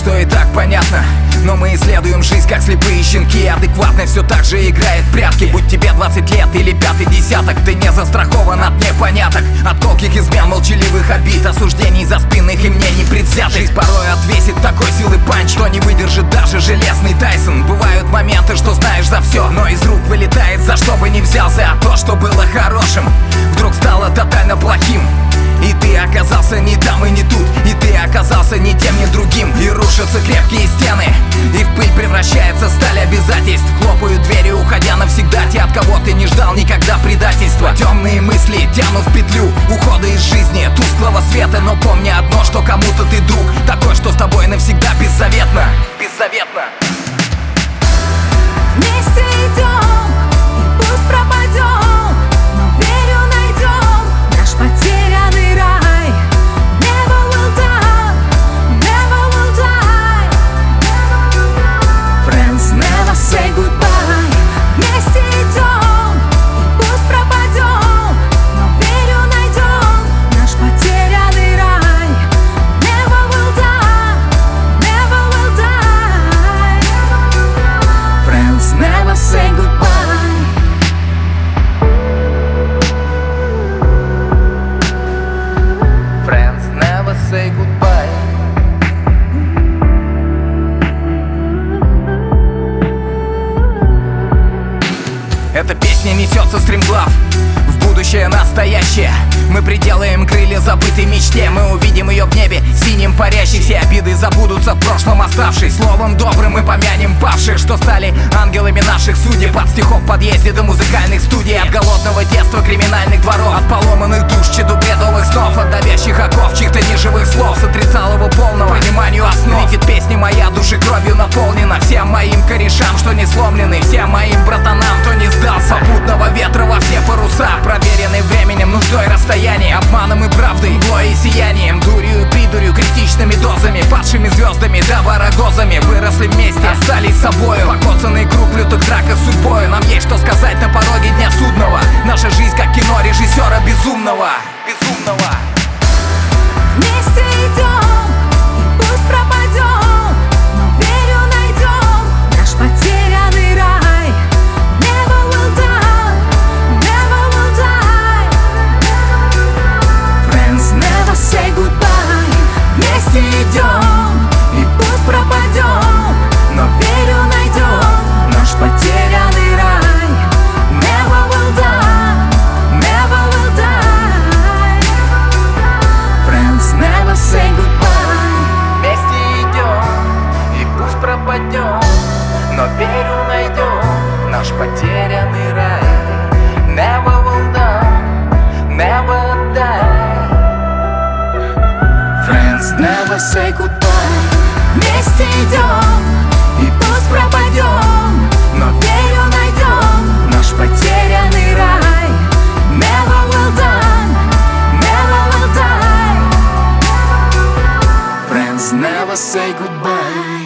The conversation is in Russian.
что и так понятно, но мы исследуем жизнь как слепые щенки. Адекватно все так же играет в прятки. Будь тебе 20 лет или пятый десяток, ты не застрахован от непоняток, от колких измен, молчаливых обид, осуждений за спинных и мнений предвзятых. Жизнь порой отвесит такой силы панч, что не выдержит даже железный Тайсон. Бывают моменты, что знаешь за все, но из рук вылетает за что бы ни взялся. А то, что было хорошим, вдруг стало тотально плохим. И ты оказался не там и не тут, и ты оказался ни тем, ни другим. И рушатся крепкие стены, и в пыль превращается сталь обязательств. Хлопают двери, уходя навсегда те, от кого ты не ждал никогда предательства. Темные мысли тянут в петлю ухода из жизни, тусклого света. Но помни одно, что кому-то ты друг, такой, что с тобой навсегда беззаветно. Беззаветно. Вместе идем, и пусть пропадем, но верю найдем наш потерянный рай. Never will die, never will die. Friends never say goodbye. Вместе идем, и пусть пропадем, но верю найдем наш потерянный рай. Never will die, never will die. Friends never say goodbye. Friends never say goodbye. Эта песня несется стремглав в будущее настоящее. Мы приделаем крылья забытой мечте. Мы увидим ее в небе синим парящей. Все обиды забудутся в прошлом оставшись. Словом добрым мы помянем павших, что стали ангелами наших судеб. От стихов в подъезде до музыкальных студий, от голодного детства криминальных дворов, от поломанных душ, чаду бредовых снов, от давящих оков чьих-то неживых слов, с отрицалого полного пониманию основ. Летит песня моя, души кровью наполнена. Всем моим корешам, что не сломлены, всем моим братанам, кто не сдался. Попутного ветра во все паруса, проверенный временем, нуждой, расстоянием, обманом и правдой, мглой и сиянием, дурью и придурью, критичными дозами, падшими звездами да барагозами. Выросли вместе, остались собою, покоцанный круг лютых драк и судьбою. Нам есть что сказать на пороге дня судного. Наша жизнь как кино режиссера безумного. Безумного. Вместе идем, и пусть пропадем, но верю найдем наш потерянный рай. Never will die, never will die. Friends never say goodbye. Вместе идем, и пусть пропадем, но верю найдем наш потерянный рай. Never will die, never will die. Friends never say goodbye. Вместе идем, и пусть пропадем, но верю найдем наш потерянный рай. Never will die, never die. Friends never say goodbye. Вместе идем, и пусть пропадем, но верю найдем наш потерянный рай. Never will die, never will die. Friends never say goodbye.